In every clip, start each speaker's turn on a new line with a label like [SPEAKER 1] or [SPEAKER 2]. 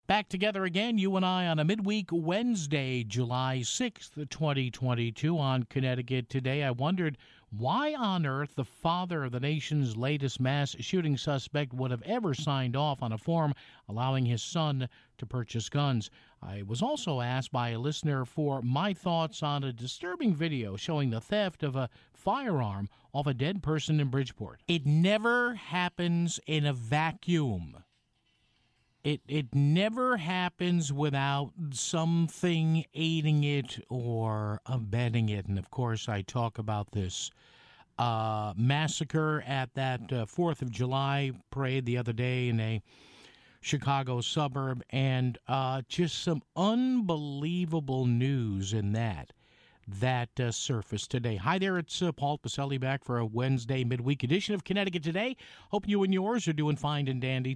[SPEAKER 1] Back together again, you and I, on a midweek Wednesday, July 6th, 2022, on Connecticut Today. I wondered why on earth the father of the nation's latest mass shooting suspect would have ever signed off on a form allowing his son to purchase guns. I was also asked by a listener for my thoughts on a disturbing video showing the theft of a firearm off a dead person in Bridgeport. It never happens in a vacuum. It never happens without something aiding it or abetting it. And, of course, I talk about this massacre at that 4th of July parade the other day in a Chicago suburb, and just some unbelievable news in that surfaced today. Hi there, it's Paul Pacelli back for a Wednesday midweek edition of Connecticut Today. Hope you and yours are doing fine and dandy.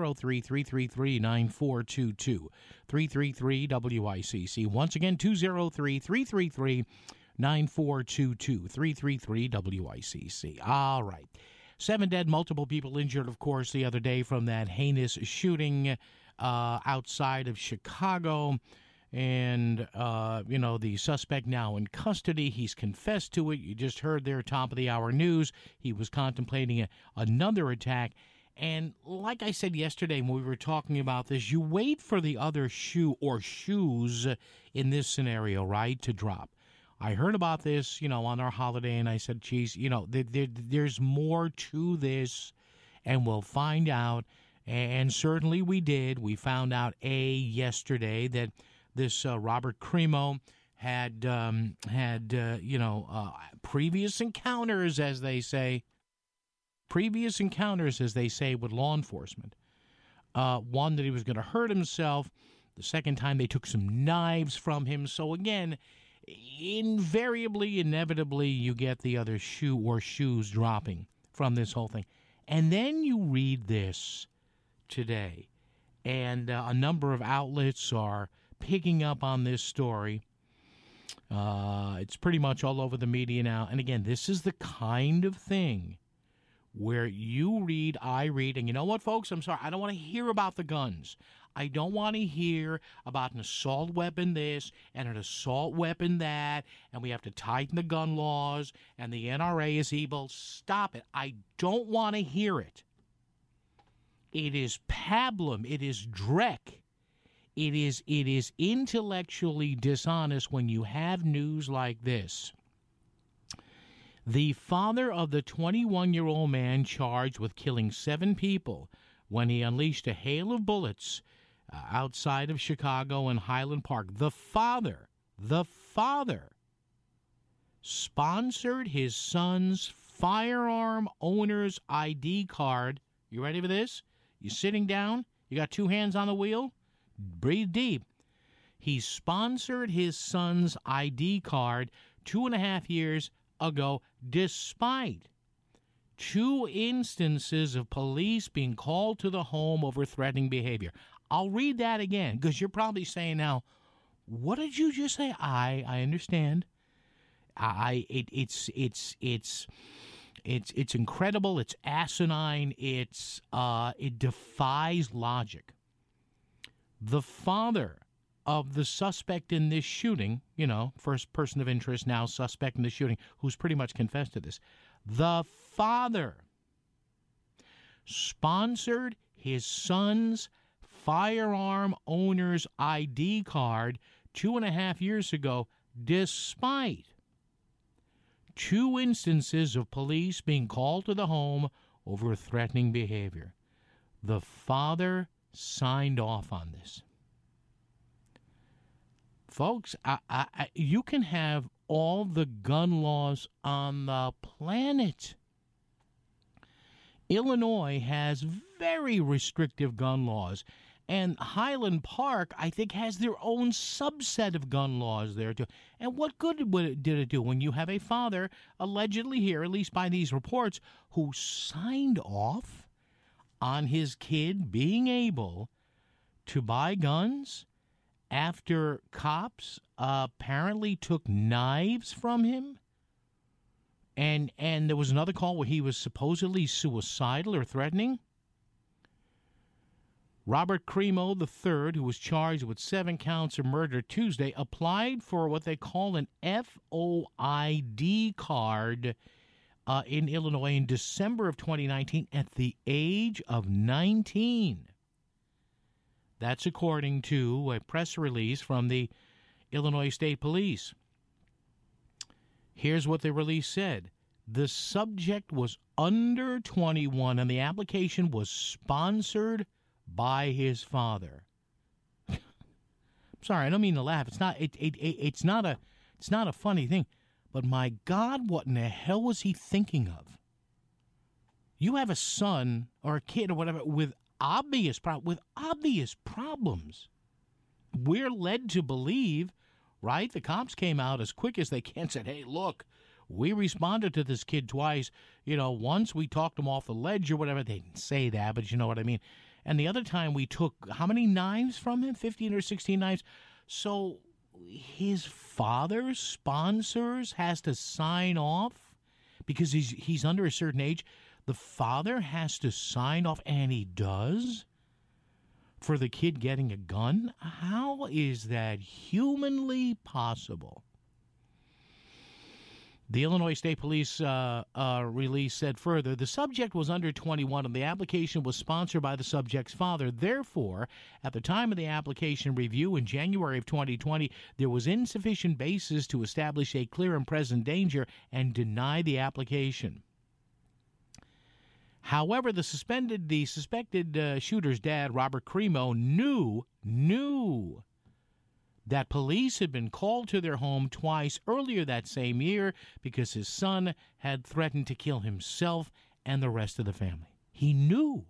[SPEAKER 1] 203-333-9422, 333-WICC. Once again, 203-333-9422, 333-WICC. All right. 7 dead, multiple people injured, of course, the other day from that heinous shooting outside of Chicago. And, the suspect now in custody. He's confessed to it. You just heard there, top of the hour news. He was contemplating another attack. And like I said yesterday when we were talking about this, you wait for the other shoe or shoes in this scenario, right, to drop. I heard about this, on our holiday, and I said, geez, there's more to this, and we'll find out. And certainly we did. We found out, yesterday that this Robert Crimo had previous encounters, as they say, with law enforcement. One, that he was going to hurt himself. The second time, they took some knives from him. So again, inevitably, you get the other shoe or shoes dropping from this whole thing. And then you read this today, and a number of outlets are picking up on this story. It's pretty much all over the media now. And again, this is the kind of thing where you read, I read, and you know what, folks? I'm sorry. I don't want to hear about the guns. I don't want to hear about an assault weapon this and an assault weapon that, and we have to tighten the gun laws, and the NRA is evil. Stop it. I don't want to hear it. It is pablum. It is dreck. It is intellectually dishonest when you have news like this. The father of the 21-year-old man charged with killing 7 people when he unleashed a hail of bullets outside of Chicago and Highland Park. The father sponsored his son's firearm owner's ID card. You ready for this? You sitting down? You got 2 hands on the wheel? Breathe deep. He sponsored his son's ID card 2.5 years ago, despite 2 instances of police being called to the home over threatening behavior. I'll read that again, because you're probably saying now, what did you just say? I understand. It's incredible. It's asinine. It defies logic. The father of the suspect in this shooting, first person of interest, now suspect in the shooting, who's pretty much confessed to this, the father sponsored his son's firearm owner's ID card 2.5 years ago, despite 2 instances of police being called to the home over threatening behavior. The father signed off on this. Folks, you can have all the gun laws on the planet. Illinois has very restrictive gun laws, and Highland Park, I think, has their own subset of gun laws there, too. And what good did it do when you have a father, allegedly here, at least by these reports, who signed off on his kid being able to buy guns after cops apparently took knives from him? And there was another call where he was supposedly suicidal or threatening. Robert Crimo III, who was charged with 7 counts of murder Tuesday, applied for what they call an FOID card in Illinois in December of 2019 at the age of 19. That's according to a press release from the Illinois State Police. Here's what the release said. The subject was under 21 and the application was sponsored by his father. I'm sorry, I don't mean to laugh. It's not a funny thing. But my God, what in the hell was he thinking of? You have a son or a kid or whatever with obvious problems. We're led to believe, right? The cops came out as quick as they can and said, hey, look, we responded to this kid twice. Once we talked him off the ledge or whatever. They didn't say that, but you know what I mean. And the other time we took how many knives from him? 15 or 16 knives. So his father sponsors, has to sign off because he's under a certain age. The father has to sign off, and he does, for the kid getting a gun? How is that humanly possible? The Illinois State Police release said further, the subject was under 21 and the application was sponsored by the subject's father. Therefore, at the time of the application review in January of 2020, there was insufficient basis to establish a clear and present danger and deny the application. However, the suspected shooter's dad, Robert Crimo, knew that police had been called to their home twice earlier that same year because his son had threatened to kill himself and the rest of the family. He knew.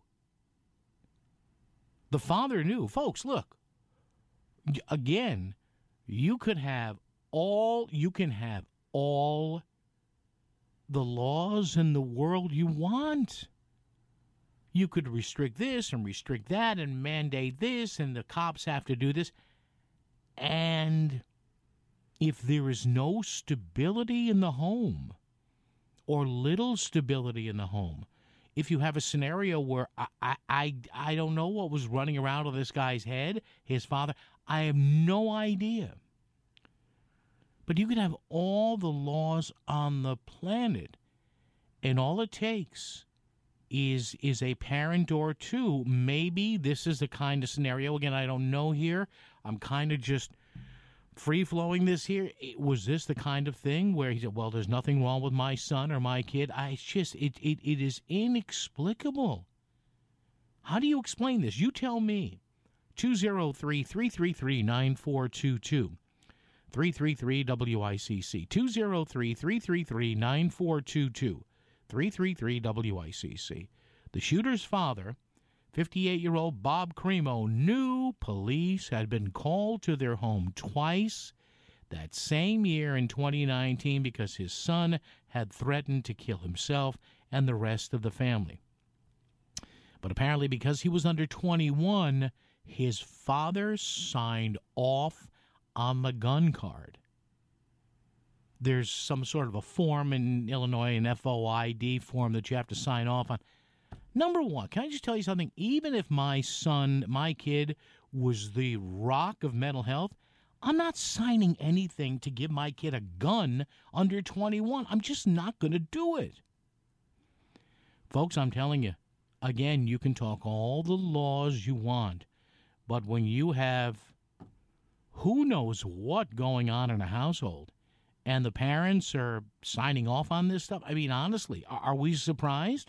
[SPEAKER 1] The father knew. Folks, look. Again, you can have all the laws in the world you want. You could restrict this and restrict that and mandate this, and the cops have to do this. And if there is no stability in the home or little stability in the home, if you have a scenario where I don't know what was running around in this guy's head, his father, I have no idea. But you could have all the laws on the planet, and all it takes is a parent or two. Maybe this is the kind of scenario, again, I don't know here. I'm kind of just free-flowing this here. Was this the kind of thing where he said, well, there's nothing wrong with my son or my kid? It is inexplicable. How do you explain this? You tell me. 203-333-9422. 333-WICC. 203-333-9422. 333-WICC. The shooter's father, 58-year-old Bob Crimo, knew police had been called to their home twice that same year in 2019 because his son had threatened to kill himself and the rest of the family. But apparently because he was under 21, his father signed off on the gun card. There's some sort of a form in Illinois, an FOID form that you have to sign off on. Number one, can I just tell you something? Even if my son, my kid, was the rock of mental health, I'm not signing anything to give my kid a gun under 21. I'm just not going to do it. Folks, I'm telling you, again, you can talk all the laws you want, but when you have who knows what going on in a household, and the parents are signing off on this stuff, I mean, honestly, are we surprised?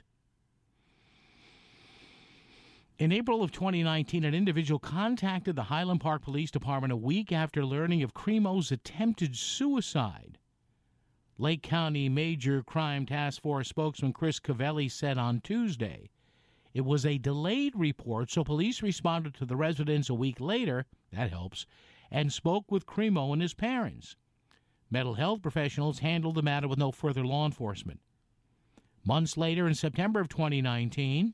[SPEAKER 1] In April of 2019, an individual contacted the Highland Park Police Department a week after learning of Crimo's attempted suicide. Lake County Major Crime Task Force spokesman Chris Cavelli said on Tuesday it was a delayed report, so police responded to the residence a week later, that helps, and spoke with Crimo and his parents. Mental health professionals handled the matter with no further law enforcement. Months later, in September of 2019,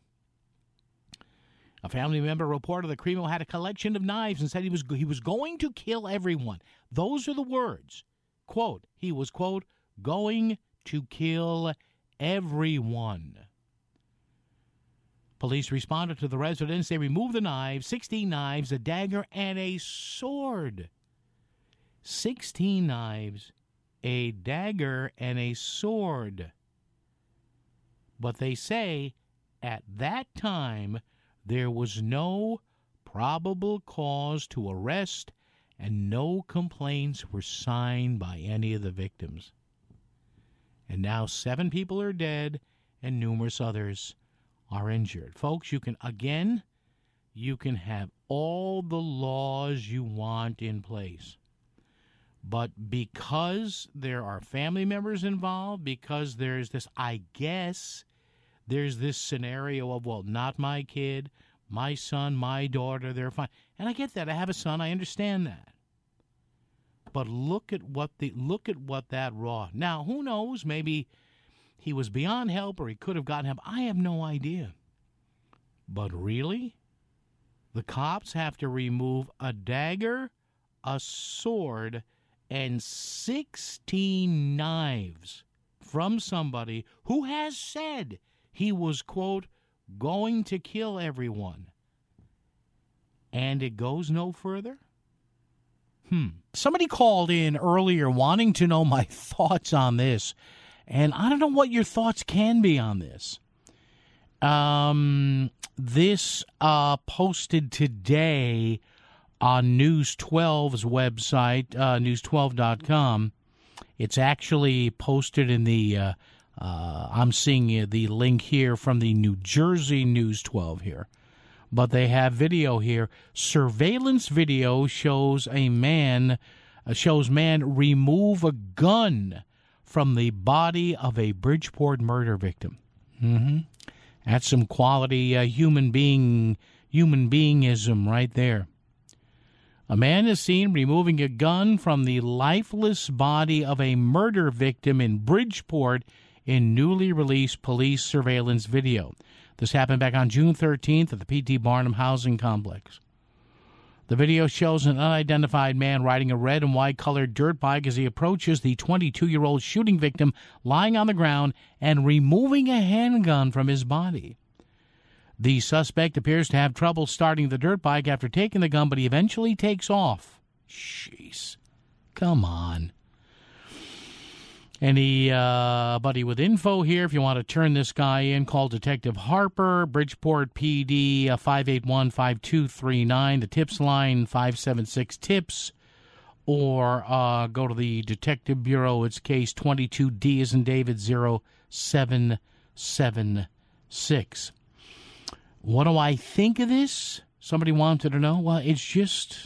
[SPEAKER 1] a family member reported that Crimo had a collection of knives and said he was going to kill everyone. Those are the words. Quote, he was, quote, going to kill everyone. Police responded to the residence. They removed the knives, 16 knives, a dagger, and a sword. 16 knives, a dagger, and a sword. But they say at that time there was no probable cause to arrest and no complaints were signed by any of the victims. And now 7 people are dead and numerous others are injured. Folks, you can have all the laws you want in place. But because there are family members involved, because there's this scenario of, well, not my kid, my son, my daughter, they're fine. And I get that. I have a son. I understand that. But look at what that wrought. Now, who knows? Maybe he was beyond help or he could have gotten help. I have no idea. But really? The cops have to remove a dagger, a sword, and 16 knives from somebody who has said he was, quote, going to kill everyone. And it goes no further? Somebody called in earlier wanting to know my thoughts on this. And I don't know what your thoughts can be on this. This posted today on News 12's website, news12.com. It's actually posted in the, I'm seeing the link here from the New Jersey News 12 here. But they have video here. Surveillance video shows man remove a gun from the body of a Bridgeport murder victim. That's some quality human beingism right there. A man is seen removing a gun from the lifeless body of a murder victim in Bridgeport in newly released police surveillance video. This happened back on June 13th at the P.T. Barnum housing complex. The video shows an unidentified man riding a red and white colored dirt bike as he approaches the 22-year-old shooting victim lying on the ground and removing a handgun from his body. The suspect appears to have trouble starting the dirt bike after taking the gun, but he eventually takes off. Jeez. Come on. Anybody with info here, if you want to turn this guy in, call Detective Harper, Bridgeport PD 581-5239, the tips line 576-TIPS, or go to the Detective Bureau. It's case 22D as in David 0776. What do I think of this? Somebody wanted to know. Well, it's just,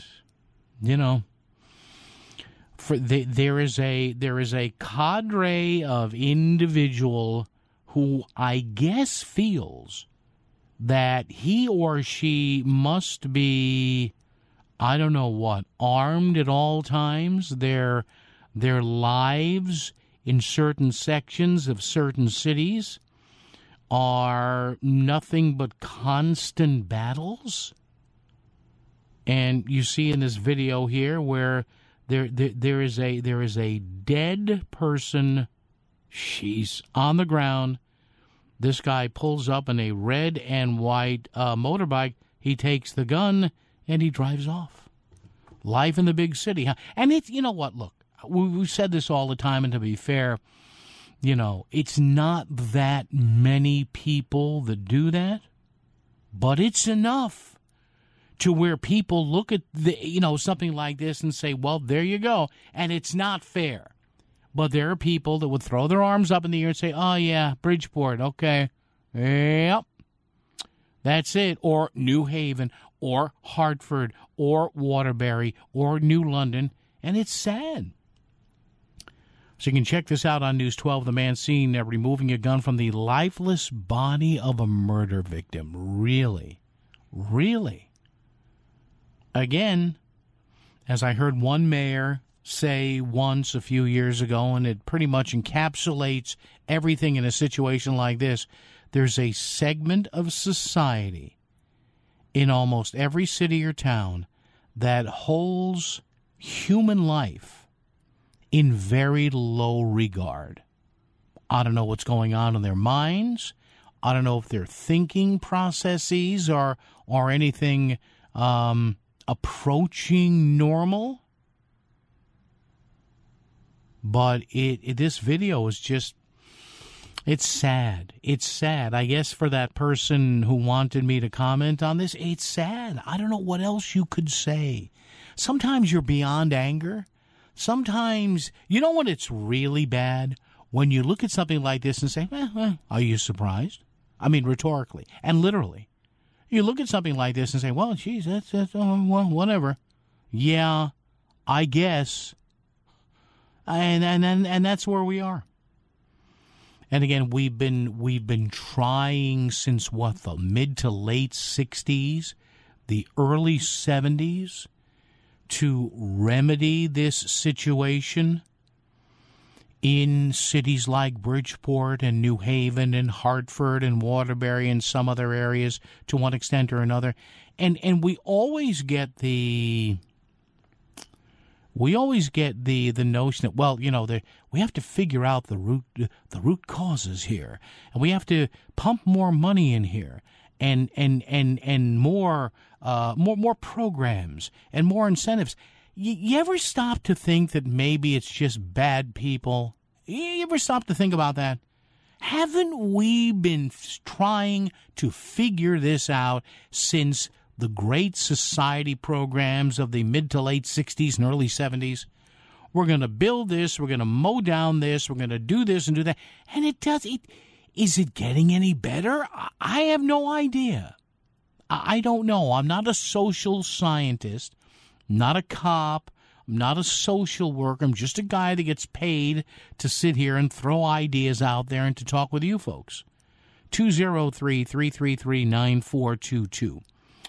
[SPEAKER 1] there is a cadre of individual who I guess feels that he or she must be, I don't know what, armed at all times. Their lives in certain sections of certain cities are nothing but constant battles. And you see in this video here where there is a dead person. She's on the ground. This guy pulls up in a red and white motorbike. He takes the gun and he drives off. Life in the big city, huh? And it's, you know what? Look, we've said this all the time, and to be fair, it's not that many people that do that, but it's enough to where people look at something like this and say, well, there you go. And it's not fair. But there are people that would throw their arms up in the air and say, oh, yeah, Bridgeport, okay. Yep. That's it. Or New Haven, or Hartford, or Waterbury, or New London. And it's sad. So you can check this out on News 12. The man seen removing a gun from the lifeless body of a murder victim. Really? Really? Again, as I heard one mayor say once a few years ago, and it pretty much encapsulates everything in a situation like this, there's a segment of society in almost every city or town that holds human life in very low regard. I don't know what's going on in their minds. I don't know if their thinking processes are anything approaching normal. But this video is just, it's sad. It's sad. I guess for that person who wanted me to comment on this, it's sad. I don't know what else you could say. Sometimes you're beyond anger. Sometimes, you know when it's really bad? When you look at something like this and say, are you surprised? I mean, rhetorically and literally. You look at something like this and say, well, geez, that's well, whatever. Yeah, I guess. And that's where we are. And again, we've been trying since what, the mid to late 60s, the early 70s, to remedy this situation in cities like Bridgeport and New Haven and Hartford and Waterbury and some other areas to one extent or another. And we always get the notion that, well, you know, we have to figure out the root causes here, and we have to pump more money in here, and more programs and more incentives. You ever stop to think that maybe it's just bad people? You ever stop to think about that? Haven't we been trying to figure this out since the Great Society programs of the mid to late 60s and early 70s? We're going to build this, we're going to mow down this, we're going to do this and do that. And is it getting any better? I have no idea. I don't know. I'm not a social scientist, not a cop, I'm not a social worker. I'm just a guy that gets paid to sit here and throw ideas out there and to talk with you folks. 203-333-9422.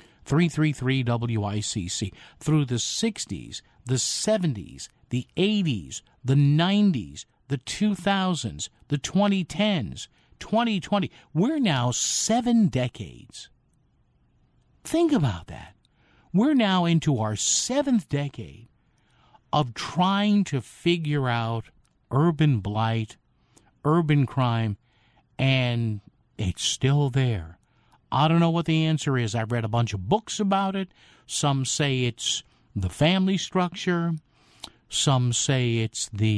[SPEAKER 1] 333-WICC. Through the 60s, the 70s, the 80s, the 90s, the 2000s, the 2010s, 2020. We're now 7 decades. Think about that. We're now into our 7th decade of trying to figure out urban blight, urban crime, and it's still there. I don't know what the answer is. I've read a bunch of books about it. Some say it's the family structure. Some say it's no,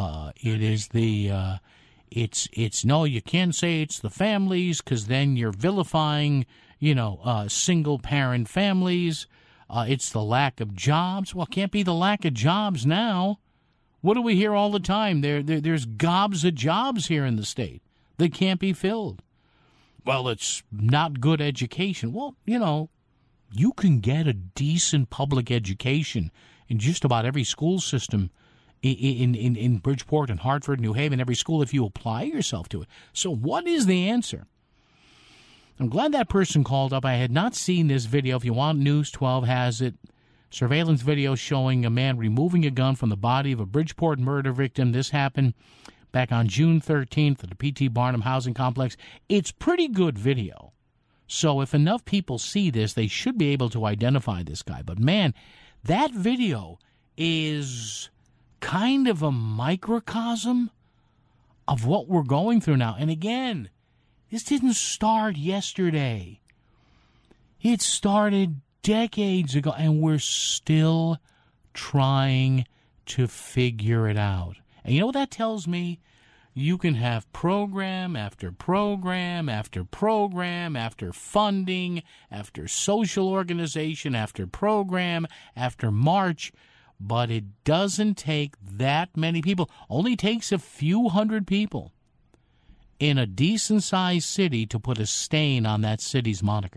[SPEAKER 1] you can't say it's the families because then you're vilifying, single parent families. It's the lack of jobs. Well, it can't be the lack of jobs now. What do we hear all the time? There's gobs of jobs here in the state that can't be filled. Well, it's not good education. Well, you can get a decent public education in just about every school system in Bridgeport and Hartford, New Haven, every school if you apply yourself to it. So what is the answer? I'm glad that person called up. I had not seen this video. If you want, News 12 has it. Surveillance video showing a man removing a gun from the body of a Bridgeport murder victim. This happened back on June 13th at the P.T. Barnum housing complex. It's pretty good video. So if enough people see this, they should be able to identify this guy. But, man, that video is kind of a microcosm of what we're going through now. And, again, this didn't start yesterday. It started decades ago, and we're still trying to figure it out. And you know what that tells me? You can have program after program after program after funding, after social organization, after program, after march, but it doesn't take that many people. Only takes a few hundred people in a decent-sized city to put a stain on that city's moniker.